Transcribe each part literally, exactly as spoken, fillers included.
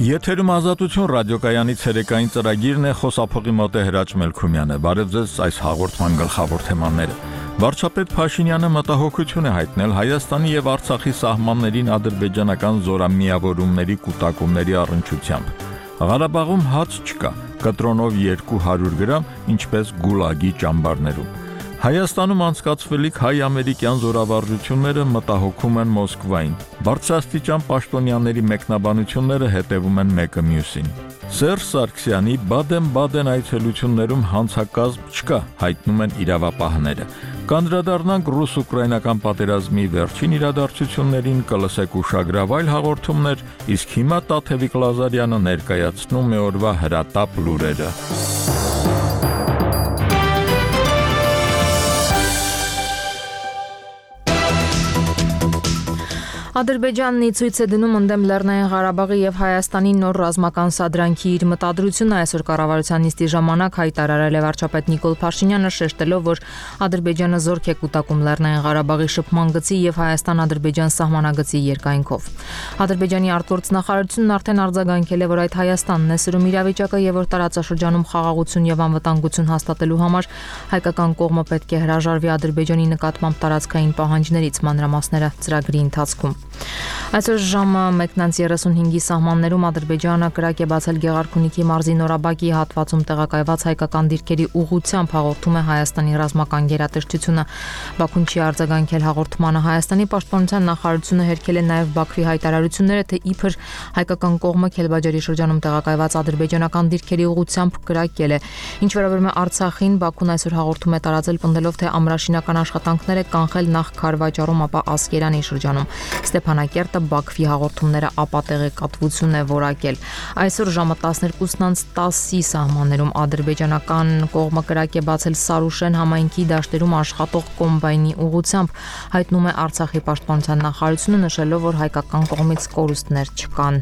Եթերում ազատություն ռադիոկայանի ցերեկային ծրագիրն է, խոսափողի մոտ է Հրաչ Մելքումյանը։ Բարև ձեզ այս հաղորդման գլխավոր թեմաները։ Վարչապետ Փաշինյանը մտահոգություն է հայտնել Հայաստանի եւ Արցախի սահմաններին ադրբեջանական զորամիավորումների կուտակումների առնչությամբ։ Ղարաբաղում հաց չկա, կտրոնով երկու հարյուր գրամ, ինչպես Գուլագի ճամբարներում։ Հայաստանում անցկացվելիք հայ-ամերիկյան զորավարժությունները մտահոգում են Մոսկվային։ Բարձրաստիճան պաշտոնյաների մեկնաբանությունները հետևում են մեկը մյուսին։ Սերժ Սարգսյանի Բադեն-Բադեն այցելություններում հանցակազմ չկա, հայտնում են իրավապահները։ Կանդրադառնանք ռուս-ուկրաինական պատերազմի վերջին իրադարձություններին, կլսեք ուշագրավ այլ հաղորդումներ, իսկ հիմա Տաթևիկ Լազարյանը ներկայացնում է օրվա հրատապ լուրերը։ Ադրբեջանն ի ցույց է դնում ընդդեմ Լեռնային Ղարաբաղի եւ Հայաստանի նոր ռազմական սադրանքի իր մտադրությունը այսօր կառավարության նիստի ժամանակ հայտարարել է վարչապետ Նիկոլ Փաշինյանը, շեշտելով, որ Ադրբեջանը զորք է կուտակում Լեռնային Ղարաբաղի շփման գծի եւ Հայաստան-Ադրբեջան սահմանագծի երկայնքով։ Ադրբեջանի արտգործնախարարությունն արդեն արձագանքել է, որ այդ Հայաստանն է սրում իրավիճակը եւ որ տարածաշրջանում խաղաղություն եւ անվտանգություն հաստատելու համար հայկական կողմը պետք է հրաժարվի Ադրբեջանի նկատմամբ տարածքային պահանջներից, մանրամասները ծրագրի ընթացքում։ Այսօր ժամը մեկն երեսունհինգի սահմաններում Ադրբեջանը կրակ է բացել Գեղարքունիքի մարզի Նորաբակի հատվածում տեղակայված հայկական դիրքերի ուղղությամբ, հաղորդում է Հայաստանի ռազմական գերատեսչությունը։ Բաքուն չի արձագանքել հաղորդմանը։ Հայաստանի պաշտպանության նախարարությունը հերքել է նաև Բաքվի հայտարարությունները, թե իբր հայկական կողմը Քելբաջարի շրջանում տեղակայված ադրբեջանական դիրքերի ուղղությամբ կրակել է։ Ինչ վերաբերում է Արցախին, Բաքուն այսօր հաղորդում է տարածել պնդելով, թե ամրաշինական աշխատանքներ է կանխել նախ Քարվաճառում, ապա Ասկերանի շրջանում։ Ստեփանակերտը Բաքվի հաղորդումները ապատեղեկատվություն է որակել։ Այսօր ժամը տասներկուսն տասի սահմաններում ադրբեջանական կողմը կրակ է բացել Սարուշեն համայնքի դաշտերում աշխատող կոմբայնի ուղղությամբ, հայտնում է Արցախի պաշտպանության նախարարությունը, նշելով, որ հայկական կողմից կորուստներ չկան։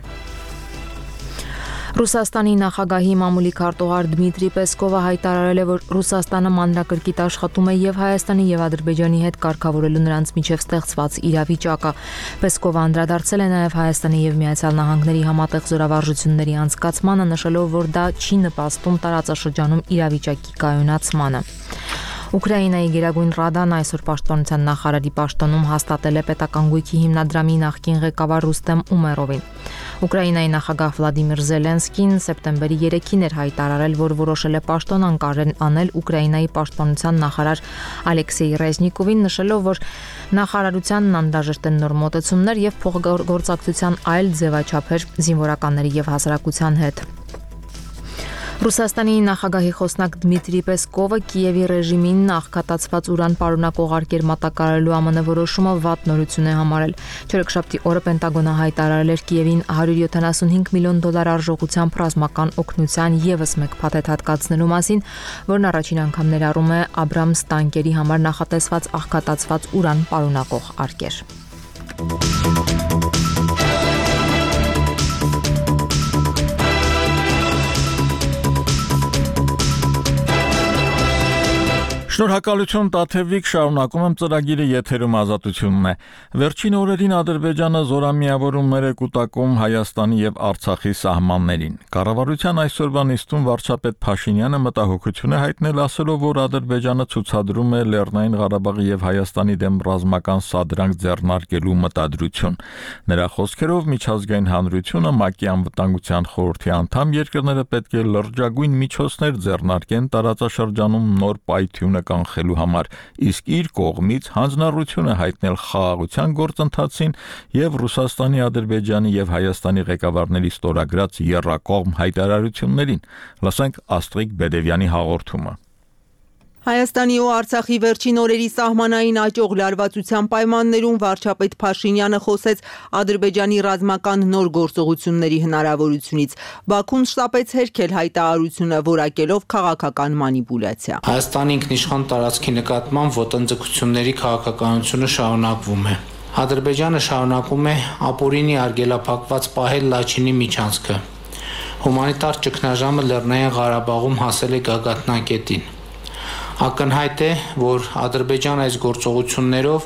Ռուսաստանի նախագահի մամուլի քարտուղար Դմիտրի Պեսկովը հայտարարել է, որ Ռուսաստանը մանրակրկիտ աշխատում է եւ Հայաստանի եւ Ադրբեջանի հետ կարգավորելու նրանց միջև ստեղծված իրավիճակը։ Պեսկովը անդրադարձել է նաեւ Հայաստանի եւ Միացյալ Նահանգների համատեղ զորավարժությունների անցկացմանը, նշելով, որ դա չի նպաստում տարածաշրջանում իրավիճակի կայունացմանը։ Ուկրաինայի Գերագույն Ռադան այսօր պաշտպանության նախարարի պաշտոնում հաստատել է պետական գույքի հիմնադրամի նախկին ղեկավար Ռուստեմ Ումերովին։ Ուկրաինայի նախագահ Վլադիմիր Զելենսկին սեպտեմբերի երեքին էր հայտարարել, որ որոշել է պաշտոն անել Ուկրաինայի պաշտպանության նախարար Ալեքսեյ Ռեզնիկովին, նշելով, որ նախարարությանն անհրաժեշտ են նոր մոտեցումներ եւ փոխգործակցության այլ ձևաչափեր զինվորականների եւ հասարակության հետ։ Ռուսաստանի նախագահի խոսնակ Դմիտրի Պեսկովը Կիևի ռեժիմին աղքատացված ուրան պարունակող արկեր մատակարարելու ԱՄՆ որոշումը վատ նորություն է համարել։ Չորեքշաբթի օրը Պենտագոնը հայտարարել էր Կիևին հարյուր յոթանասունհինգ միլիոն դոլար արժողությամբ ռազմական օգնության եւս մեկ փաթեթ հատկացնելու մասին, որն առաջին անգամ ներառում է Աբրամս տանկերի համար նախատեսված աղքատացված ուրան պարունակող արկեր։ Շնորհակալություն Տաթևիկ, շարունակում եմ ծրագիրը, եթերում ազատությունն է։ Վերջին օրերին Ադրբեջանը զորամիավորումներ է կուտակում Հայաստանի եւ Արցախի սահմաններին։ Կառավարության այսօրվա նիստում վարչապետ Փաշինյանը մտահոգություն է հայտնել, ասելով, որ Ադրբեջանը ցուցադրում է Լեռնային Ղարաբաղի եւ Հայաստանի դեմ ռազմական սադրանք ձեռնարկելու մտադրություն։ Նրա խոսքերով միջազգային հանրությունը ՄԱԿ-ի անվտանգության խորհրդի անդամ երկրները պետք է լրջագույն միջոցներ ձեռնարկեն տարածաշրջանում նոր պայթյունը կանխելու համար, իսկ իր կողմից հանձնառություն է հայտնել խաղաղության գործընթացին եւ Ռուսաստանի, Ադրբեջանի եւ Հայաստանի ղեկավարների ստորագրած եռակողմ հայտարարություններին։ Լսենք Աստրիկ Բեդևյանի հաղորդումը։ Հայաստանի ու Արցախի վերջին օրերի սահմանային աճող լարվածության պայմաններում վարչապետ Փաշինյանը խոսեց Ադրբեջանի ռազմական նոր գործողությունների հնարավորությունից։ Բաքուն շտապեց հերքել հայտարարությունը, որակելով քաղաքական մանիպուլյացիա։ Հայաստանի ինքնիշխան տարածքի նկատմամբ ոտնձգությունների քաղաքականությունը շարունակվում է։ Ադրբեջանը շարունակում է ապօրինի արգելափակված պահել Լաչինի միջանցքը։ Հումանիտար ճգնաժամը Լեռնային Ղարաբաղում հասել է գագաթնակետին։ Ակնհայտ է, որ Ադրբեջանը այս գործողություններով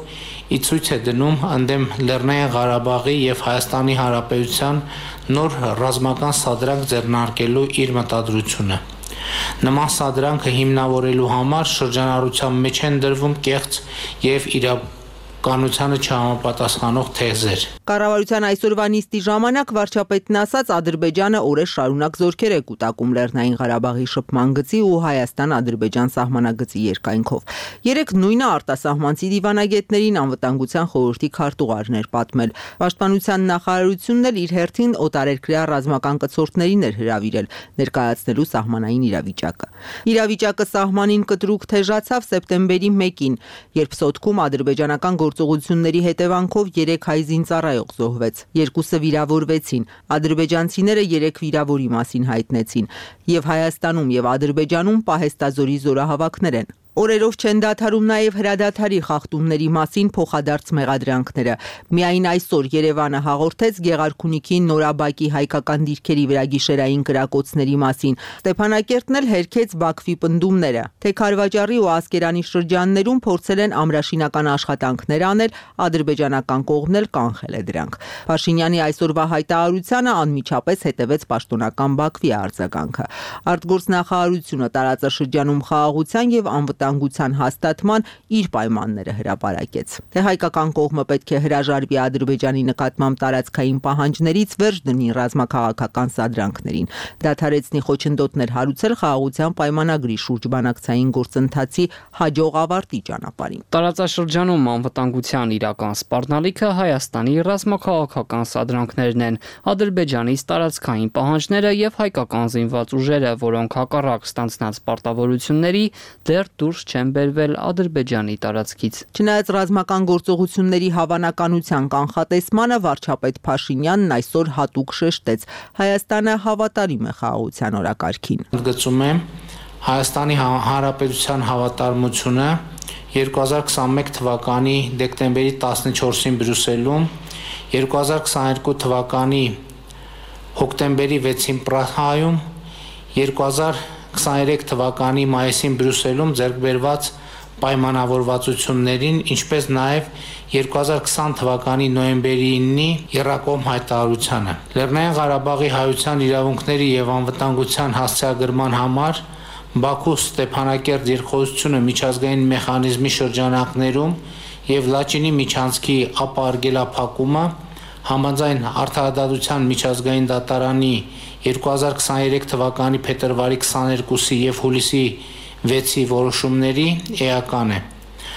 ի ցույց է դնում ընդդեմ Լեռնային Ղարաբաղի եւ Հայաստանի Հանրապետության նոր ռազմական սադրանք ձեռնարկելու իր մտադրությունը։ Նման սադրանքը հիմնավորելու համար շրջանառության մեջ են դրվում կեղծ եւ իրականությանը չհամապատասխանող թեզեր։ Կառավարության այսօրվա նիստի ժամանակ վարչապետն ասաց, Ադրբեջանը օրեր շարունակ զորքեր է կուտակում Լեռնային Ղարաբաղի շփման գծի ու Հայաստան-Ադրբեջան սահմանագծի երկայնքով։ Երեք նույնը արտասահմանցի դիվանագետներին անվտանգության խորհրդի քարտուղարներ պատմել։ Պաշտպանության նախարարությունն էլ իր հերթին օտարերկրյա ռազմական կցորդներին էր հրավիրել ներկայացնելու սահմանային իրավիճակը։ Իրավիճակը սահմանին կտրուկ թեժացավ սեպտեմբերի մեկին, երբ Սոտքում ադրբեջանական գործողությունների հետևանքով երեք հայ զինծառայող զոհվեց, երկուսը վիրավորվեցին, ադրբեջանցիները երեք վիրավորի մասին հայտնեցին, եւ Հայաստանում եւ Ադրբեջանում պահեստազորի զորահավաքներ են։ Օրերով չեն դադարում նաև հրադադարի խախտումների մասին փոխադարձ մեղադրանքները։ Միայն այսօր Երևանը հաղորդեց Գեղարքունիքի Նորաբակի հայկական դիրքերի վրա գիշերային կրակոցների մասին։ Ստեփանակերտն էլ հերքեց Բաքվի պնդումները, թե Քարվաճառի ու Ասկերանի շրջաններում փորձել են ամրաշինական աշխատանքներ անել, ադրբեջանական կողմն էլ կանխել է դրանք։ Փաշինյանի այսօրվա հայտարարությանը անմիջապես հետևեց պաշտոնական Բաքվի արձագանքը։ Արտգործնախարարությունը տարածաշրջանում խաղաղության եւ անվտանգության հաստատման իր պայմանները հրապարակեց։ Թե հայկական կողմը պետք է հրաժարվի Ադրբեջանի նկատմամբ տարածքային պահանջներից, վերջ դնի ռազմաքաղաքական սադրանքներին, դադարեցնի խոչընդոտներ հարուցել խաղաղության պայմանագրի շուրջ բանակցային գործընթացի հաջող ավարտի ճանապարհին։ Տարածաշրջանում անվտանգության իրական սպառնալիքը Հայաստանի ռազմաքաղաքական սադրանքներն են, Ադրբեջանից տարածքային պահանջները եւ հայկական զինված ուժերը, որոնք հակառակ ստանձնած պարտավորությունների դեռ դուրս չեն բերվել Ադրբեջանի տարածքից։ Չնայած ռազմական գործողությունների հավանականության կանխատեսմանը, վարչապետ Փաշինյանն այսօր հատուկ շեշտեց. Հայաստանը հավատարիմ է խաղաղության օրակարգին։ Ընդգծում եմ Հայաստանի Հանրապետության հավատարմությունը երկու հազար քսաներկու թվականի դեկտեմբերի տասնչորսին Բրյուսելում, երկու հազար քսաներկու թվականի հոկտեմբերի վեցին Պրահայում, երկու հազար քսաներեք թվականի մայիսին Բրյուսելում ձեռք բերված պայմանավորվածություններին, ինչպես նաև երկու հազար քսան թվականի նոյեմբերի իննի Եռակոմ հայտարարությանը։ Լեռնային Ղարաբաղի հայության իրավունքների եւ անվտանգության հասցեագրման համար Բաքու Ստեփանակերտ երկխոսությունը միջազգային մեխանիզմի շրջանակներում եւ Լաչինի միջանցքի ապարգելափակումը համաձայն Արդարադատության միջազգային դատարանի երկու հազար քսաներեք թվականի փետրվարի քսաներկուսի եւ հուլիսի վեցի որոշումների էական է։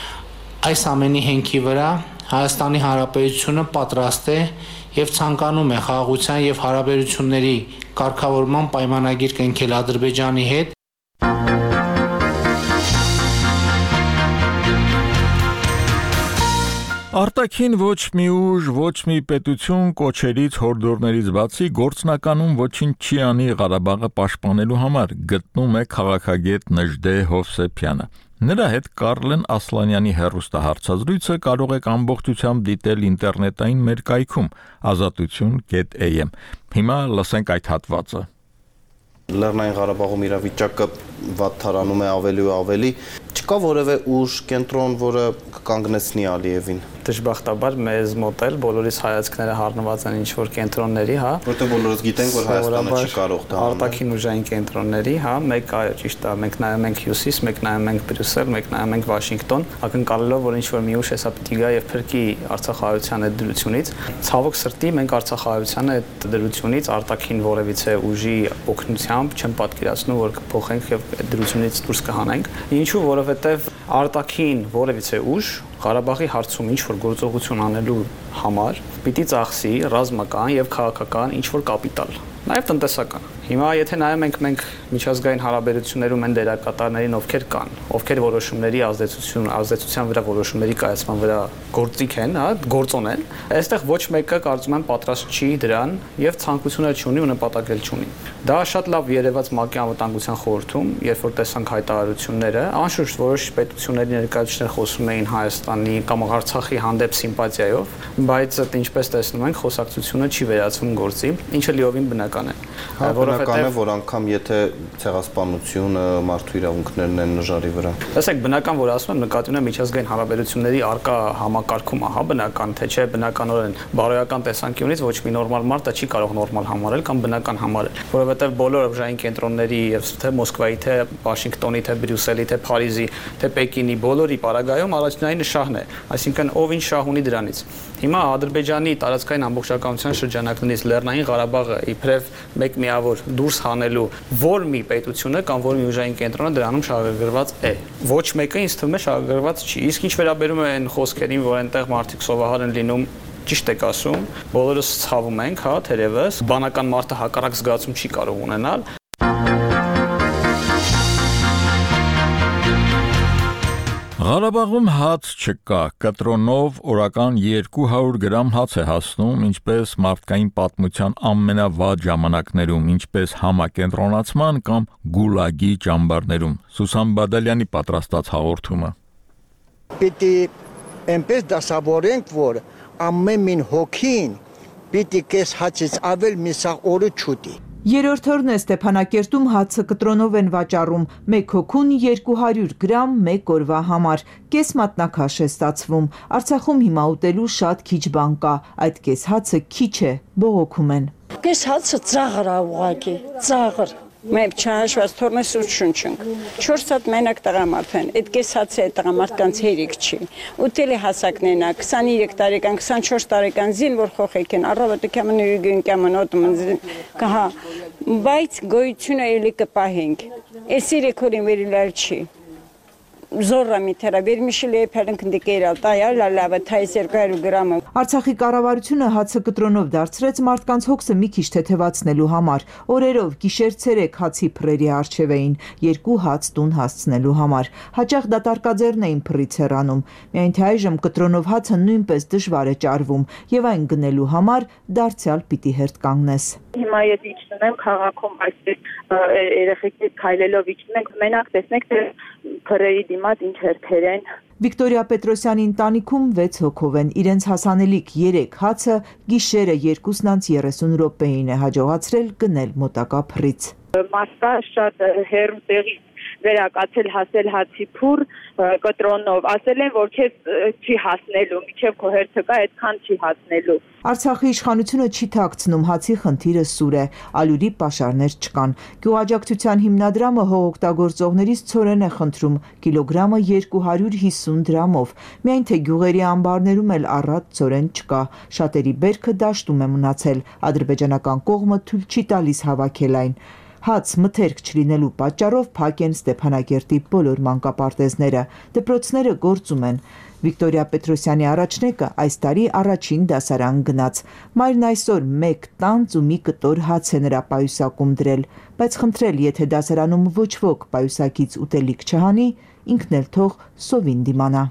Այս ամենի հենքի վրա Հայաստանի Հանրապետությունը պատրաստ է եւ ցանկանում է խաղաղության եւ հարաբերությունների կարգավորման պայմանագիր կնքել Ադրբեջանի հետ։ Արտաքին ոչ մի ուժ, ոչ մի պետություն կոչերից, հորդորներից բացի գործնականում ոչինչ չի անի Ղարաբաղը պաշտպանելու համար, գտնում է քաղաքագետ Նժդե Հովսեփյանը։ Նրա հետ Կարլեն Ասլանյանի հեռուստահարցազրույցը կարող եք ամբողջությամբ դիտել ինտերնետային մեր կայքում ազատություն կետ էյ էմ։ Հիմա լսենք այդ հատվածը։ Լեռնային Ղարաբաղում իրավիճակը վատթարանում է ավելի ու ավելի, չկա որևէ ուժ, կենտրոն, որը կկանգնեցնի Ալիևին։ Դժբախտաբար մեզ մոտ էլ բոլորիս հայացքները հառնված են ինչ-որ կենտրոնների, հա։ Որտեղ բոլորս գիտենք, որ Հայաստանը չի կարող դա անել։ Արտաքին ուժային կենտրոնների, հա, մեկ այո, ճիշտ է, մենք նայում ենք Հյուսիս, մեկ նայում ենք Բրյուսել, մեկ նայում ենք Վաշինգտոն, ակնկալելով, որ ինչ-որ մի ուժ հեսա պիտի գա եւ փրկի Արցախահայության այդ դրությունից։ Ցավոք սրտի մենք Արցախահայության այդ դրությունից արտաքին որևիցե ուժի օգնությամբ չեմ պատկերացնում, որ կփոխենք եւ այդ դրությունից դուրս կհանենք։ Ինչու, որովհետեւ արտաքին որևիցե ուժ Ղարաբաղի հարցում ինչ-որ գործողություն անելու համար պիտի ծախսի ռազմական եւ քաղաքական ինչ-որ կապիտալ, նաեւ տնտեսական։ Հիմա եթե նայում ենք մենք միջազգային հարաբերություններում են դերակատարներին ովքեր կան, ովքեր որոշումների ազդեցություն, ազդեցության վրա որոշումների կայացման վրա գործիք են, հա, գործոն են, այստեղ ոչ մեկը կարծում եմ պատրաստ չի դրան եւ ցանկությունը չունի ու նպատակել չունի։ Դա շատ լավ երևաց ՄԱԿ-ի անվտանգության խորհրդում, երբ որ տեսանք հայտարարությունները, անշուշտ որոշ պետությունների ներկայացուցիչներ խոսում էին Հայաստանի կամ Արցախի հանդեպ սիմպաթիայով, բայց ինչպես տեսնում ենք, խոսակցությունը չի վերածվում գործի, ինչը լիովին բնական բնական է։ Որովհետև որ անգամ եթե ցեղասպանությունը մարդու իրավունքներն են նժարի վրա։ Տեսեք, բնական որ ասում եմ նկատի ունեմ միջազգային հարաբերությունների արկա համակարգումը, հա, բնական, թե չէ բնականորեն բարոյական տեսանկյունից ոչ մի նորմալ մարդը չի կարող նորմալ համարել կամ բնական համարել, որովհետև բոլոր ուժային կենտրոնների եւ թե Մոսկվայի, թե Վաշինգտոնի, թե Բրյուսելի, թե Փարիզի, թե Պեկինի բոլորի պարագայում առաջնային շահն է, այսինքն ով ինչ շահ ունի դրանից։ Հիմա Ադրբեջանի տարածքային ամբողջականության շրջանակներից Լեռնային Ղարաբաղը իբրև մեկ միավոր դուրս հանելու որ մի պետությունը կամ որ մի ուժային կենտրոնը դրանում շահագրգռված է։ Ոչ մեկը ինձ թվում է շահագրգռված չի։ Իսկ ինչ վերաբերում է այն խոսքերին, որ այնտեղ մարդիկ սովահար են լինում, ճիշտ եք ասում, բոլորս ցավում ենք, հա, թերևս, բանական մարդը հակառակ զգացում չի կարող ունենալ։ Ղարաբաղում հաց չկա, կտրոնով օրական երկու հարյուր գրամ հաց է հասնում, ինչպես մարդկային պատմության ամենավատ ժամանակներում, ինչպես համակենտրոնացման կամ գուլագի ճամբարներում։ Սուսան Բադալյանի պատրաստած հաղորդումը։ Պիտի այնպես դասավորենք, որ ամեն մին հոգին պիտի կես հացից ավել միսաղ օրը չուտի։ Երրորդ օրն է Ստեփանակերտում հացը կտրոնով են վաճառում, մեկ հոգուն երկու հարյուր գրամ մեկ օրվա համար, կես մատնաքաշ է ստացվում, Արցախում հիմա ուտելու շատ քիչ բան կա, այդ կես հացը քիչ է, բողոքում են։ Կես հացը ծաղր է ուղղակի, ծաղր։ Մենք չհաշված թորնես ու չունչենք։ չորս հատ մենակ տղամարդ են, այդ կես հացը այդ տղամարդկանց հերիք չի։ Ուտելի հասակներն է, քսաներեք տարեկան, քսանչորս տարեկան զին, որ խոխեք են, առավոտը կամն ու գին կամն օտում կհա, բայց գոյությունը էլի կպահենք։ Այս երեք օրին վերիլալ չի։ Զորը մի թերաբեր միշիլի փելնք դիկերալ տայա լալավը թայս երկու հարյուր գրամը։ Արցախի կառավարությունը հացը կտրոնով դարձրեց մարդկանց հոգսը մի քիչ թեթևացնելու համար։ Օրերով գիշեր-ցերեկ հացի փռերի առջև էին, երկու հաց տուն հասցնելու համար։ Հաճախ դատարկաձեռն էին փռից հեռանում։ Միայն թե այժմ կտրոնով հացը նույնպես դժվար է ճարվում եւ այն գնելու համար դարձյալ պիտի հերթ կանգնես։ Հիմա ես իջնում եմ քաղաքում, այսպես երեխեքից քայլելով իջնում ենք, մենակ տեսնեք թե փռերի դիմաց ինչ հերթեր են։ Վիկտորիա Պետրոսյանի ընտանիքում վեց հոգով են, իրենց հասանելիք երեք հացը գիշերը երկուսն անց երեսուն րոպեին է հաջողացրել գնել մոտակա փռից։ Մասկա շատ հեռու տեղից վերակացել հասել հացի փուր կտրոնով, ասել են, որ քեզ չի հասնելու, միջև քո հերթը կա, այդքան չի հասնելու։ Արցախի իշխանությունը չի թաքցնում, հացի խնդիրը սուր է, ալյուրի պաշարներ չկան։ Գյուղաճակցության հիմնադրամը հողօգտագործողներից ցորեն է խնդրում, կիլոգրամը երկու հարյուր հիսուն դրամով։ Միայն թե գյուղերի ամբարներում էլ առատ ցորեն չկա։ Շատերի բերքը դաշտում է մնացել, ադրբեջանական կողմը թույլ չի տալիս հավաքել այն։ Հաց մթերք չլինելու պատճառով փակ են Ստեփանակերտի բոլոր մանկապարտեզները, դպրոցները գործում են։ Վիկտորիա Պետրոսյանի առաջնեկը այս տարի առաջին դասարան գնաց։ Մայրն այսօր մեկ տանձ ու մի կտոր հաց է նրա պայուսակում դրել, բայց խնդրել, եթե դասարանում ոչ ոք պայուսակից ուտելիք չհանի, ինքն էլ թող սովին դիմանա։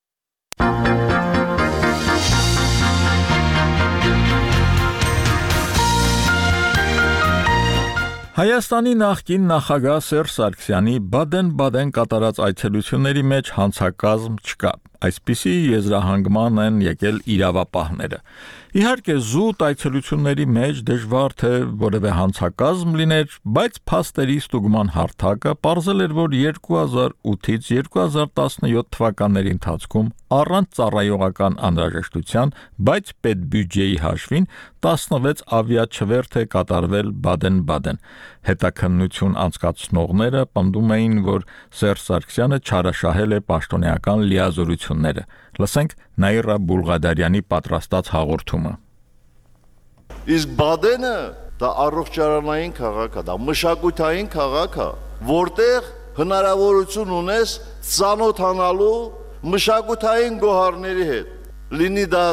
Հայաստանի նախկին նախագահ Սերժ Սարգսյանի Բադեն-Բադեն կատարած այցելությունների մեջ հանցակազմ չկա։ Այսպիսի եզրահանգման են եկել իրավապահները։ Իհարկե զուտ այցելությունների մեջ դժվար թե որևէ հանցակազմ լիներ, բայց փաստերի ստուգման հարթակը պարզել էր, որ երկու հազար ութից երկու հազար տասնյոթ թվականների ընթացքում առանց ծառայողական անհրաժեշտության, բայց պետբյուջեի հաշվին տասնվեց ավիաչվերթ է կատարվել Բադեն-Բադեն։ Հետաքննություն անցկացնողները պնդում էին, որ Սերժ Սարգսյանը չարաշահել է պաշտոնեական լիազորությունները։ Լսենք Նաիրա Բուլղադարյանի պատրաստած հաղորդումը։ Իսկ Բադենը դա առողջարանային քաղաք է, դա մշակութային քաղաք է, որտեղ հնարավորություն ունես ծանոթանալու մշակութային գոհարների հետ։ Լինի դա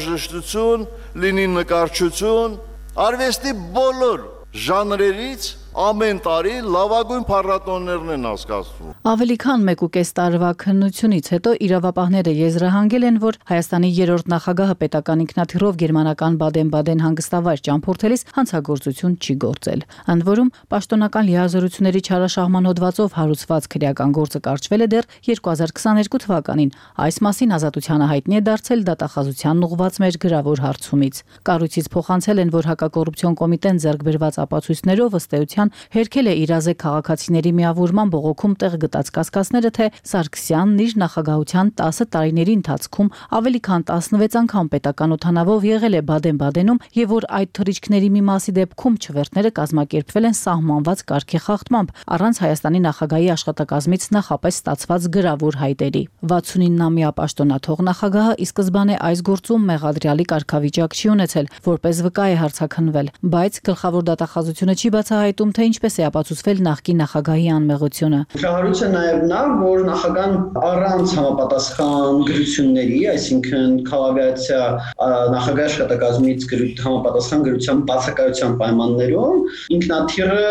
երաժշտություն, լինի նկարչություն, արվեստի բոլոր ժանրերից ամեն տարի լավագույն փառատոներն են անցկացվում։ Ավելի քան մեկ ու կես տարվա քննությունից հետո իրավապահները եզրահանգել են, որ Հայաստանի երրորդ նախագահը պետական ինքնաթիռով գերմանական Բադեն-Բադեն հանգստավայր ճամփորդելիս հանցագործություն չի գործել։ Ընդ որում, պաշտոնական լիազորությունների չարաշահման հոդվածով հարուցված քրեական գործը կարճվել է դեռ երկու հազար քսաներկու թվականին։ Այս մասին ազատությանը հայտնի է դարձել դատախազությանն ուղղված մեր գրավոր հարցումից։ Կառույցից փոխանցել են, որ հակակոռուպցիոն կոմիտեն ձեռք բերված ապացույցներով ըստ էության հերքել է իրազեկ քաղաքացիների միավորման բողոքում տեղ գտած կասկածները, թե Սարգսյանն իր նախագահության տասը տարիների ընթացքում ավելի քան տասնվեց անգամ պետական օդանավով եղել է Բադեն-Բադենում եւ որ այդ թռիչքների մի մասի դեպքում չվերթները կազմակերպվել են սահմանված կարգի խախտմամբ առանց Հայաստանի նախագահի աշխատակազմից նախապես ստացված գրավոր հայտերի։ վաթսունինամյա պաշտոնաթող նախագահը ի սկզբանե այս գործում մեղադրյալի կարգավիճակ չի ունեցել, որպես վկա է հարցաքննվել, բայց գլխավոր դատախազությունը չի բացահայտում, թե ինչպես է ապացուցվել նախկին նախագահի անմեղությունը։ Հարուցը նաև նա, որ նախագահան առանց համապատասխան գրությունների, այսինքն քաղաքացիա նախագահի աշխատակազմից համապատասխան գրության բացակայության պայմաններում ինքնաթիռը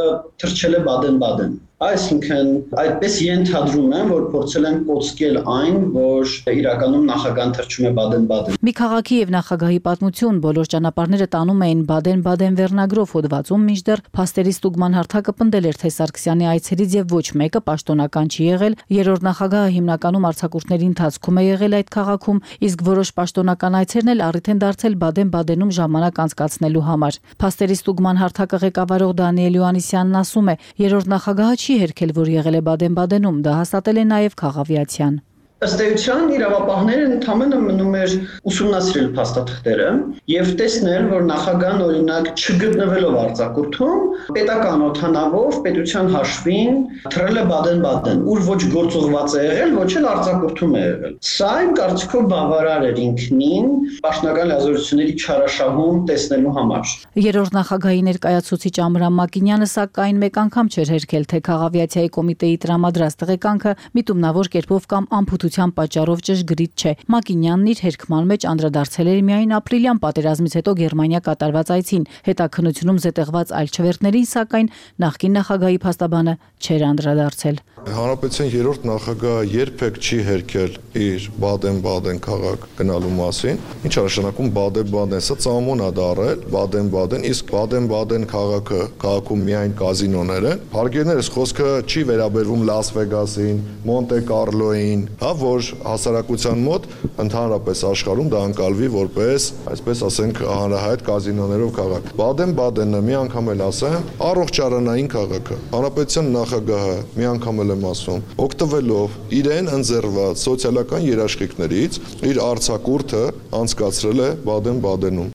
թռչել է Բադեն-Բադեն։ Այսինքն այդպես ենթադրում են, որ փորձել են կոծկել այն, որ իրականում նախագահան թռչում է Բադեն-Բադեն։ Մի քաղաքի եւ նախագահի պատմություն բոլոր ճանապարհները տանում էին Բադեն-Բադեն վերնագրով հոդվածում, մինչդեռ փաստերի ստուգման հարթակը պնդել էր, թե Սարգսյանի այցերից եւ ոչ մեկը պաշտոնական չի եղել։ Երրորդ նախագահը հիմնականում արձակուրդների ընթացքում է եղել այդ քաղաքում, իսկ որոշ պաշտոնական այցերն էլ առիթ են դարձել Բադեն-Բադենում ժամանակ անցկացնելու համար։ Փաստերի ստուգման հարթակը ղեկավարող Դանիել Յոհաննիսյանն ասում է, երրորդ նախագահը չի հերքել, որ եղել է Բադեն-Բադենում, դա հաստատել է նաև Խաղավիացյան։ Ըստ էության իրավապահները ընդհանրապես մնում էր ուսումնասիրել փաստաթղթերը եւ տեսնել, որ նախագահան օրինակ չգտնվելով արձակուրդում պետական օդանավով պետության հաշվին թռել է Բադեն-Բադեն, ուր ոչ գործողված է եղել, ոչ էլ արձակուրդում է եղել։ Սա իմ կարծիքով բավարար էր ինքնին պաշտոնական լիազորությունների չարաշահում տեսնելու համար։ Երրորդ նախագահի ներկայացուցիչ Ամրամ Մակինյանը սակայն մեկ անգամ չէր հերքել, թե Խաղավիացիայի կոմիտեի տրամադրած տեղեկանքը միտումնավոր կերպով կամ ամփոփության պատճառով ճշգրիտ չէ։ Մակինյանն իր հերքման մեջ անդրադարձել էր միայն ապրիլյան պատերազմից հետո Գերմանիա կատարված այցին, հետաքննությունում զետեղված այլ չվերթներին, սակայն նախկին նախագահի փաստաբանը չէր անդրադարձել։ Հանրապետության երրորդ նախագահը երբեք չի հերքել իր Բադեն-Բադեն քաղաք գնալու մասին, ինչ նշանակում Բադեն-Բադեն, սա ծամոն է դարել Բադեն-Բադեն, իսկ Բադեն-Բադեն քաղաքը քաղաքում միայն կազինոներ են։ Հարգելներս, խոսքը չի վերաբերվում Լաս Վեգասին, Մոնտե Կարլոին, հա, որ հասարակության մոտ ընդհանրապես աշխարհում դա անցալվի որպես, այսպես ասենք, հանրահայտ կազինոներով քաղաք։ Բադեն-Բադենը մի անգամ էլ ասեմ, առողջարանային քաղաք է։ Հանրապետության նախագահը մի անգամ եմ ասում, օգտվելով իրեն ընձեռված սոցիալական երաշխիքներից իր արձակուրդը անցկացրել է Բադեն-Բադենում։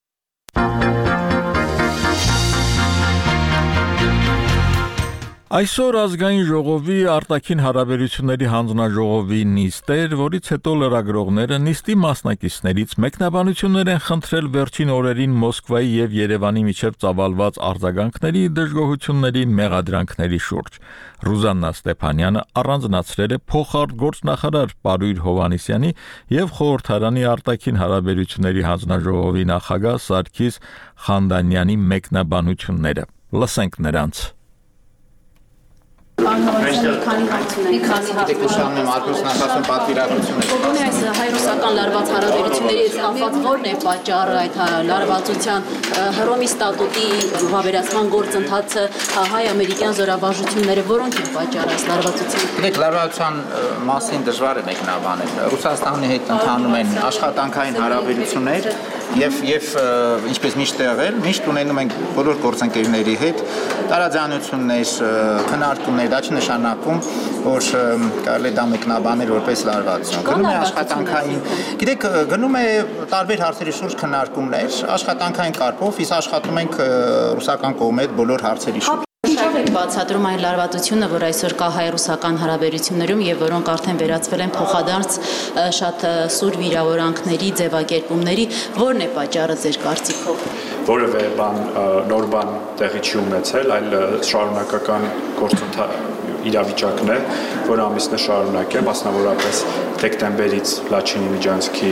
Այսօր ազգային ժողովի արտաքին հարաբերությունների հանձնաժողովի նիստ էր, որից հետո լրագրողները նիստի մասնակիցներից մեկնաբանություններ են խնդրել վերջին օրերին Մոսկվայի եւ Երևանի միջև ծավալված արձագանքների, դժգոհությունների, մեղադրանքների շուրջ։ Ռուզաննա Ստեփանյանը առանձնացրել է փոխարտգործնախարար Պարույր Հովհաննիսյանի եւ խորհրդարանի արտաքին հարաբերությունների հանձնաժողովի նախագահ Սարգիս Խանդանյանի մեկնաբանությունները։ Լսենք նրանց։ Մի քանի հարցումներ արտուսնախասում պատվիրակությունը։ Ո՞րն է այս հայ-ռուսական լարված հարաբերություններից կապված որն է պատճառը այդ լարվածության Հռոմի ստատուտի վավերացման գործընթացը հայ-ամերիկյան զորավարժությունները որոնք են պատճառը այս լարվածության։ Դեք լարվածության մասին դժվար է մեկնաբանել։ Ռուսաստանի հետ ընթանում են աշխատանքային հարաբերություններ եւ եւ ինչպես միշտ եղել, միշտ ունենում ենք բոլոր գործընկերների հետ տարաձայնություններ, քննարկումներ, դա չնշանակում, որ կարելի է դա մեկնաբանել որպես լարվածություն։ Գնում է աշխատանքային, գիտեք, գնում է տարբեր հարցերի շուրջ քննարկումներ, աշխատանքային կարգով, իսկ աշխատում ենք ռուսական կողմի հետ բոլոր հարցերի շուրջ։ Ինչով եք բացատրում այն լարվածությունը, որ այսօր կա հայ-ռուսական հարաբերություններում եւ որոնք արդեն վերածվել են փոխադարձ շատ սուր վիրավորանքների, ձևակերպումների, որն է պատճառը ձեր կարծիքով։ Որևէ բան նոր բան տեղի չի ունեցել, այլ շարունակական գործընթաց իրավիճակն է, որ ամիսներ շարունակ է, մասնավորապես դեկտեմբերից Լաչինի միջանցքի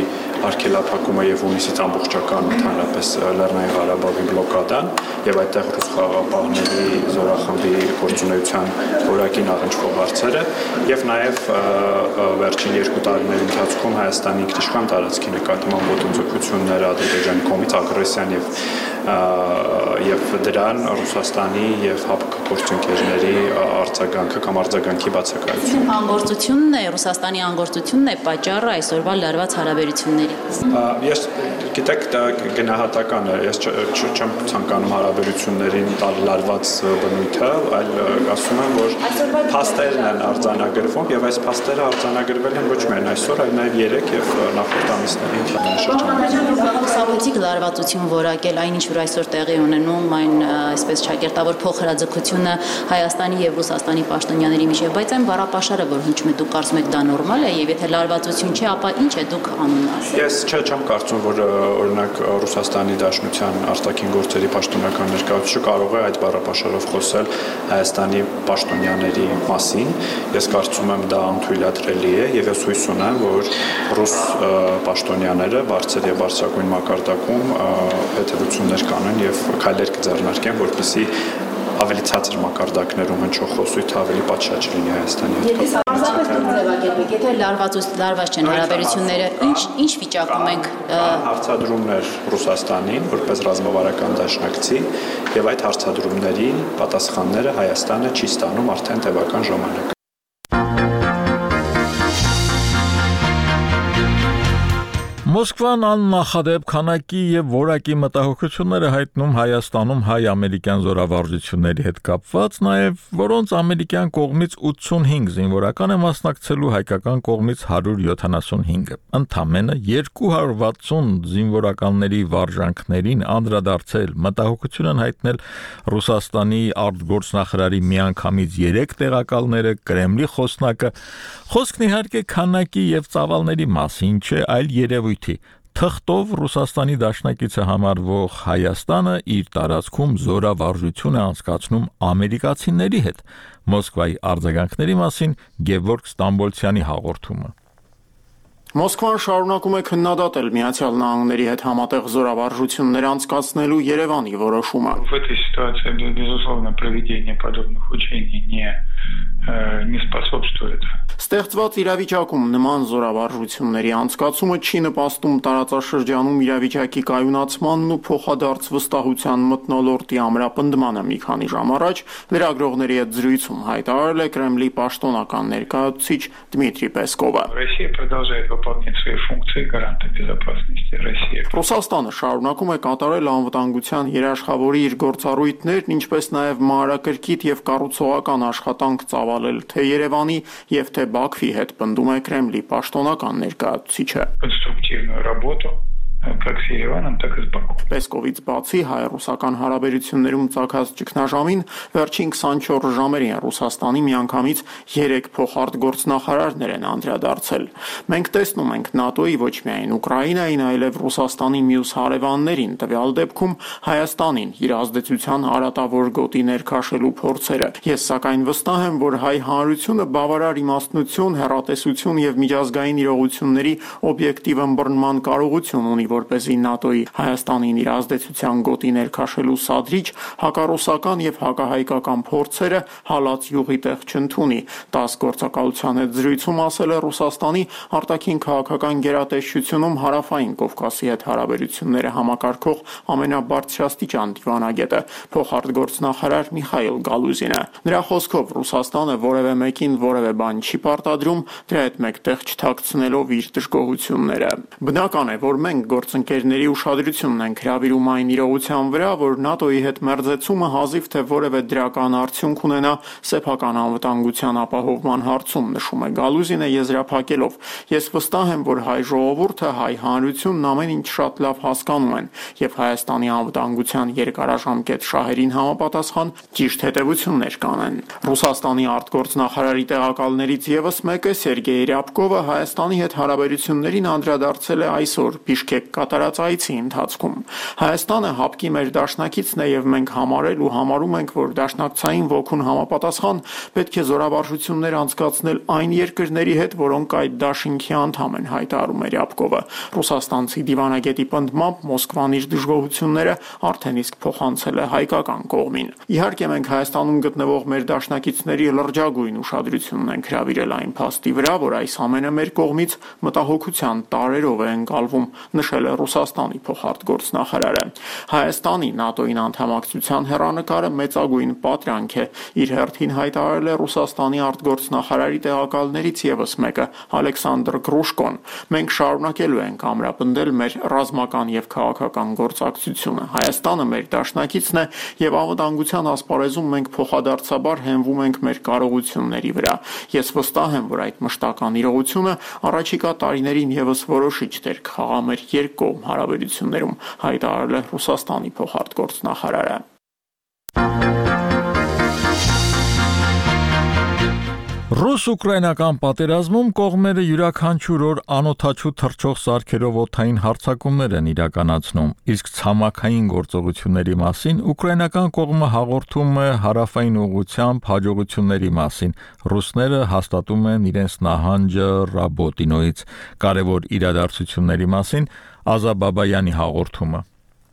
արգելափակումը եւ հունիսից ամբողջական ընդհանրապես Լեռնային Ղարաբաղի բլոկադան եւ այդտեղ ռուս խաղաղապահների զորախմբի գործունեության որակին առնչվող հարցերը եւ նաեւ վերջին երկու տարիների ընթացքում Հայաստանի ինքնիշխան տարածքի նկատմամբ ոտնձգությունները Ադրբեջանի կողմից ագրեսիան եւ եւ դրան Ռուսաստանի եւ ՀԱՊԿ գործընկերների արձագանքը կամ արձագանքի բացակայությունը։ Անգործությունն է, Ռուսաստանի անգործությունն է պատճառը այսօրվա լարված հարաբերությունների։ Ես գիտեք, դա գնահատական է, ես չեմ ցանկանում հարաբերություններին տալ լարված բնույթը, այլ ասում եմ, որ փաստերն են արձանագրվում եւ այս փաստերը արձանագրվել են ոչ միայն այսօր, այլ նաեւ երեք եւ նախորդ ամիսների ընթացքում։ Սապետիկ լարվածություն որակել այն ինչ որ այսօր տեղի ունենում այն այսպես ճակերտավոր փոխհրաձգությունը Հայաստանի եւ Ռուսաստանի պաշտոնյաների միջեւ, բայց այն բառապաշարը, որ հնչում է, դուք կարծում եք դա նորմալ է եւ եթե լարվածություն չէ, ապա ինչ է դուք անում։ Ես չեմ կարծում, որ օրինակ Ռուսաստանի Դաշնության արտաքին գործերի պաշտոնական ներկայացուցիչը կարող է այդ բառապաշարով խոսել Հայաստանի պաշտոնյաների մասին։ Ես կարծում եմ դա անթույլատրելի է եւ ես հույս ունեմ, որ ռուս պաշտոնյաները բարձր եւ բարձրագույն մակարդակում հետևություններ կանեն եւ քայլեր կձեռնարկեն, որպեսզի ավելի ցածր մակարդակներում հնչող խոսույթը ավելի պատշաճ լինի Հայաստանի հետ։ Եթե լարված չեն հարաբերությունները, ինչ ինչ վիճակում ենք հարցադրումներ Ռուսաստանին որպես ռազմավարական դաշնակցի եւ այդ հարցադրումների պատասխանները Հայաստանը չի ստանում արդեն տևական ժամանակ։ Մոսկվան աննախադեպ քանակի եւ որակի մտահոգություններ է հայտնում Հայաստանում հայ-ամերիկյան զորավարժությունների հետ կապված, նաեւ որոնց ամերիկյան կողմից ութսունհինգ զինվորական է մասնակցելու, հայկական կողմից հարյուր յոթանասունհինգը։ Ընդամենը երկու հարյուր վաթսուն զինվորականների վարժանքներին անդրադարձել, մտահոգություն են հայտնել Ռուսաստանի արտգործնախարարի միանգամից երեք տեղակալները, Կրեմլի խոսնակը։ Խոսքն իհարկե քանակի եւ ծավալների մասին չէ, այլ երևույթի։ Թղթով Ռուսաստանի դաշնակիցը համարվող Հայաստանը իր տարածքում զորավարժություն է անցկացնում ամերիկացիների հետ։ Մոսկվայի արձագանքների մասին Գևորգ Ստամբոլցյանի հաղորդումը։ Մոսկվան շարունակում է քննադատել Միացյալ Նահանգների հետ համատեղ զորավարժություններ անցկացնելու Երևանի որոշումը։ В этой ситуации, безусловно, проведение подобных учений не не способствует. Ստեղծված իրավիճակում նման զորավարժությունների անցկացումը չի նպաստում տարածաշրջանում իրավիճակի կայունացմանն ու փոխադարձ վստահության մթնոլորտի ամրապնդմանը։ Մի քանի ժամ առաջ լրագրողների հետ զրույցում հայտարարել է Կրեմլի պաշտոնական ներկայացուցիչ Դմիտրի Պեսկովը։ Россия продолжает выполнять свои функции гаранта безопасности России. Ռուսաստանը շարունակում է կատարել անվտանգության երաշխավորի իր գործառույթներն, ինչպես նաև մանրակրկիտ եւ կառուցողական աշխատանք ծավալել թե Երևանի եւ թե Բաքվի հետ, պնդում է Կրեմլի պաշտոնական ներկայացուցիչը։ Конструктивную работу как с Ереваном, так и с Баку. Պեսկովից բացի հայ-ռուսական հարաբերություններում ծագած ճգնաժամին վերջին քսանչորս ժամերին Ռուսաստանի միանգամից երեք փոխարտգործնախարարներ են անդրադարձել։ Մենք տեսնում ենք ՆԱՏՕ-ի ոչ միայն Ուկրաինային, այլև Ռուսաստանի մյուս հարևաններին, տվյալ դեպքում Հայաստանին իր ազդեցության արատավոր գոտի ներքաշելու փորձերը։ Ես սակայն վստահ եմ, որ հայ հանրությունը բավարար իմաստնություն, հեռատեսություն եւ միջազգային իրողությունների օբյեկտիվ ըմբռնման կարողություն ունի, որպեսզի ՆԱՏՕ-ի Հայաստանին իր ազդեցության գոտի ներքաշելու սադրիչ հակառուսական եւ հակահայկական փորձերը հալած յուղի տեղ չընդունի։ Տաս գործակալության հետ զրույցում ասել է Ռուսաստանի արտաքին քաղաքական գերատեսչությունում հարավային Կովկասի հետ հարաբերությունները համակարգող ամենաբարձրաստիճան դիվանագետը, փոխարտգործնախարար Միխայիլ Գալուզինը։ Նրա խոսքով Ռուսաստանը որևէ մեկին որևէ բան չի պարտադրում, դրա հետ մեկտեղ չթաքցնելով իր դժգոհությունները։ Բնական է, որ մենք գործընկերների ուշադրությունն ենք հրավիրում այն իրողության վրա, որ ՆԱՏՕ-ի հետ մերձեցումը հազիվ թե որևէ դրական արդյունք ունենա սեփական անվտանգության ապահովման հարցում, նշում է Գալուզինը եզրափակելով։ Ես վստահ եմ, որ հայ ժողովուրդը, հայ հանրությունն ամեն ինչ շատ լավ հասկանում են եւ Հայաստանի անվտանգության երկարաժամկետ շահերին համապատասխան ճիշտ հետևություններ կանեն։ Ռուսաստանի արտգործնախարարի տեղակալներից եւս մեկը Սերգեյ Ռյաբկովը Հայաստանի հետ հարաբերություններին անդրադարձել է այսօր Բիշկեք կատարած այցի ընթացքում։ Հայաստանը հապկի մեր դաշնակիցն է եւ մենք համարել ու համարում ենք, որ դաշնակցային ոգուն համապատասխան պետք է զորավարժություններ անցկացնել այն երկրների հետ, որոնք այդ դաշինքի անդամ են, հայտարարում է Ռյաբկովը։ Ռուսաստանցի դիվանագետի պնդմամբ Մոսկվան իր դժգոհությունները արդեն իսկ փոխանցել է հայկական կողմին։ Իհարկե մենք Հայաստանում գտնվող մեր դաշնակիցների լրջագույն ուշադրությունն ենք հրավիրել այն փաստի վրա, որ այս ամենը մեր կողմից մտահոգության տարերով է ընկալվում, նշել է Ռուսաստանի փոխարտգործնախարարը։ Հայաստանի ՆԱՏՕ-ին անդամակցության հեռանկարը մեծագույն պատրանք է, իր հերթին հայտարարել է Ռուսաստանի արտգործնախարարի տեղակալներից եւս մեկը, Ալեքսանդր Գրուշկոն։ Մենք շարունակելու ենք ամրապնդել մեր ռազմական եւ քաղաքական գործակցությունը։ Հայաստանը մեր դաշնակիցն է եւ անվտանգության ասպարեզում մենք փոխադարձաբար հենվում ենք մեր կարողությունների վրա։ Ես վստահ եմ, որ այդ մշտական իրողությունը առաջիկա տարիներին եւս որոշիչ դեր կխաղա մեր երկկողմ հարաբերություններում, հայտարարել է Ռուսաստանի փոխարտգործնախարարը։ Ռուս-ուկրաինական պատերազմում կողմերը յուրաքանչյուր օր անօդաչու թռչող սարքերով օդային հարձակումներ են իրականացնում, իսկ ցամաքային գործողությունների մասին ուկրաինական կողմը հաղորդում է հարավային ուղղությամբ հաջողությունների մասին։ Ռուսները հաստատում են իրենց նահանջը Ռաբոտինոյից։ Կարևոր իրադարձությունների մասին Ազաբաբայանի հաղորդումը։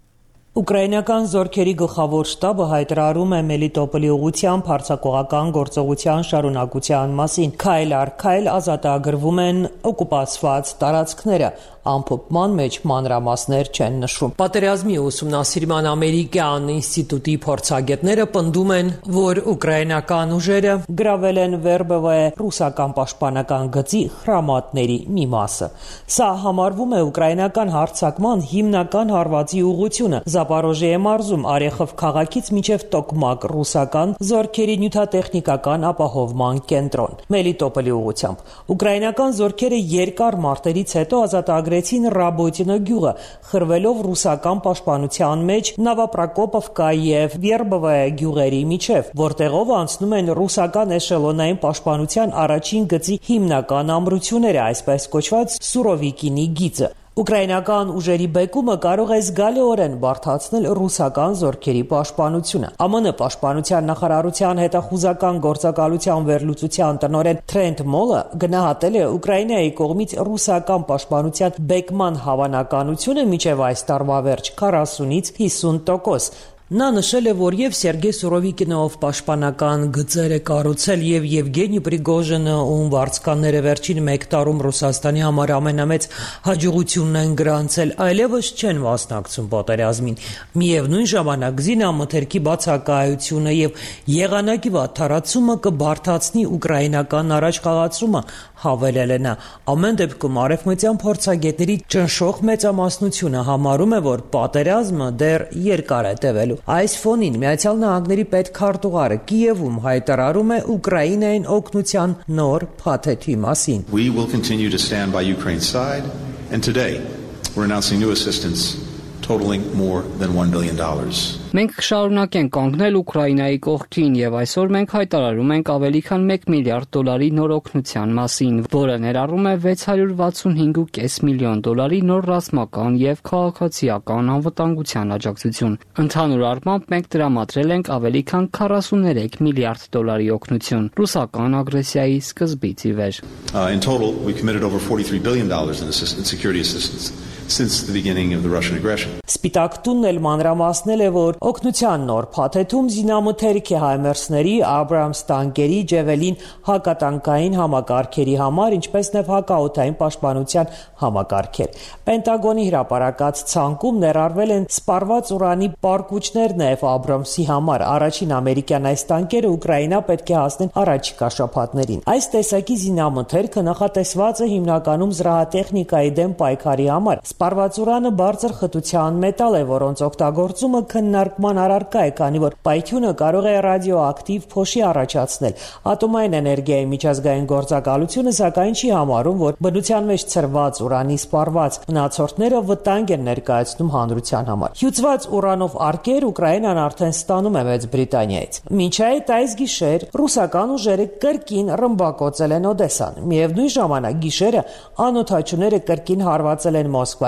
Ուկրաինական զորքերի գլխավոր շտաբը հայտարարում է Մելիտոպոլի ուղղությամբ հարձակողական գործողության շարունակության մասին։ Քայլ առ քայլ ազատագրվում են օկուպացված տարածքները, ամփոփման մեջ մանրամասներ չեն նշվում։ Պատերազմի ուսումնասիրման ամերիկյան ինստիտուտի փորձագետները պնդում են, որ ուկրաինական ուժերը գրավել են Վերբովե ռուսական պաշտպանական գծի խրամատների մի մասը։ Սա համարվում է ուկրաինական հարձակման հիմնական հարվածի ուղղությունը։ Զապորոժիե մարզում Արեխով քաղաքից մինչև Տոկմակ ռուսական զորքերի նյութատեխնիկական ապահովման կենտրոն։ Մելիտոպոլի ուղղությամբ ուկրաինական զորքերը երկար մարտերից հետո ազատագրեցին Ռաբոտինո գյուղը, խրվելով ռուսական պաշտպանության մեջ Նավապրակոպովկա եւ Վերբովե գյուղերի միջև, որտեղով անցնում են ռուսական էշելոնային պաշտպանության առաջին գծի հիմնական ամրությունները, այսպես կոչված Սուրովիկինի գիծը։ Ուկրաինական ուժերի բեկումը կարող է զգալիորեն բարդացնել ռուսական զորքերի պաշտպանությունը։ ԱՄՆ պաշտպանության նախարարության հետախուզական գործակալության վերլուծության տնօրեն Թրենտ Մոլը գնահատել է Ուկրաինայի կողմից ռուսական պաշտպանության բեկման հավանականությունը մինչև այս տարվա վերջ քառասունից հիսուն տոկոս։ Նա նշել է, որ եւ Սերգեյ Սուրովիկինով պաշտպանական գծեր է կառուցել եւ Եվգենի Պրիգոժինը, ում վարձկանները վերջին մեկ տարում Ռուսաստանի համար ամենամեծ հաջողությունն են գրանցել, այլևս չեն մասնակցում պատերազմին։ Միևնույն ժամանակ զինամթերքի բացակայությունը եւ եղանակի վատթարացումը կբարդացնի ուկրաինական առաջխաղացումը, հավելել է նա։ Ամեն դեպքում արևմտյան փորձագետների ճնշող մեծամասնությունը համարում է, որ պատերազմը դեռ երկար է տևելու։ Այս ֆոնին Միացյալ Նահանգների պետքարտուղարը Կիևում հայտարարում է Ուկրաինային օգնության նոր փաթեթի մասին։ We will continue to stand by Ukraine's side, and today we're announcing new assistance totaling more than one billion dollars. Մենք կշարունակենք կանգնել Ուկրաինայի կողքին եւ այսօր մենք հայտարարում ենք ավելի քան մեկ միլիարդ դոլարի նոր օգնության մասին, որը ներառում է վեց հարյուր վաթսունհինգ կόμμα պենս միլիոն դոլարի նոր ռազմական եւ քաղաքացիական անվտանգության աջակցություն։ Ընդհանուր առմամբ մենք տրամադրել ենք ավելի քան քառասուներեք միլիարդ դոլարի օգնություն ռուսական ագրեսիայի սկզբից ի վեր։ Uh, in total, we committed over forty-three billion dollars in assistance, security assistance since the beginning of the Russian aggression. Սպիտակ տունն էլ մանրամասնել է, որ օգնության նոր փաթեթում զինամթերք է հայմերսների, Աբրամս տանկերի, Ջևելին հակատանկային համակարգերի համար, ինչպես նաև հակաօդային պաշտպանության համակարգեր։ Պենտագոնի հրապարակած ցանկում ներառվել են սպառված ուրանի պարկուճներ նաև Աբրամսի համար։ Առաջին ամերիկյան այս տանկերը Ուկրաինա պետք է հասնեն առաջիկա շաբաթներին։ Այս տեսակի զինամթերքը նախատեսված է հիմնականում զրահատեխնիկայի դեմ պայքարի համար։ Սպառված ուրանը բարձր խտության մետալ է, որոնց օգտագործումը քննարկման առարկա է, քանի որ պայթյունը կարող է ռադիոակտիվ փոշի առաջացնել։ Ատոմային էներգիայի միջազգային գործակալությունը սակայն չի համարում, որ բնության մեջ ցրված ուրանի սպառված մնացորդները վտանգ են ներկայացնում հանրության համար։ Հյուծված ուրանով արկեր Ուկրաինան արդեն ստանում է Մեծ Բրիտանիայից։ Մինչ այդ այս գիշեր ռուսական ուժերը կրկին ռմբակոծել են Օդեսան։ Միևնույն ժամանակ գիշերը անօդաչուները կրկին հարվածել են Մոսկվայի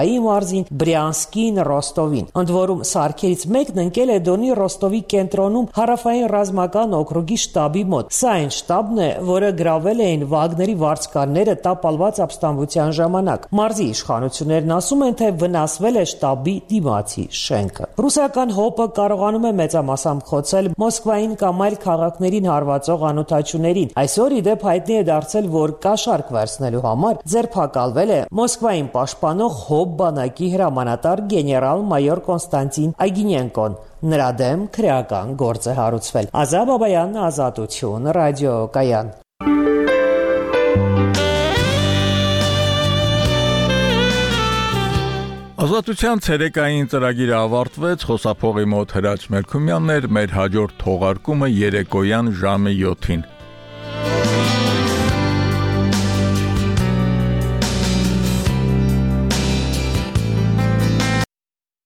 Մոսկվայի մարզին, Բրյանսկին, Ռոստովին։ Ընդ որում սարքերից մեկն ընկել է Դոնի Ռոստովի կենտրոնում հարավային ռազմական օկրուգի շտաբի մոտ։ Սա այն շտաբն է, որը գրավել էին Վագների վարձկանները տապալված ապստամբության ժամանակ։ Մարզի իշխանություններն ասում են, թե վնասվել է շտաբի դիմացի շենքը։ Ռուսական հոպը կարողանում է մեծամասամբ խոցել Մոսկվային կամ այլ քաղաքներին հարվածող անօթաչուներին։ Այսօր ի դեպ հայտնի է դարձել, որ կաշառք վերցնելու համար ձերբակալվել է Մոսկվային պաշտպանող հոբ բանակի հրամանատար գեներալ-մայոր Կոնստանտին Ագինենկոն։ Նրա դեմ քրեական գործ է հարուցվել։ Ազատ Բաբայան, Ազատություն, ռադիոկայան։ Ազատության ցերեկային ծրագիրը ավարտվեց, խոսափողի մոտ Հրաչ Մելքումյանն էր, մեր հաջորդ թողարկումը երեկոյան ժամը յոթին։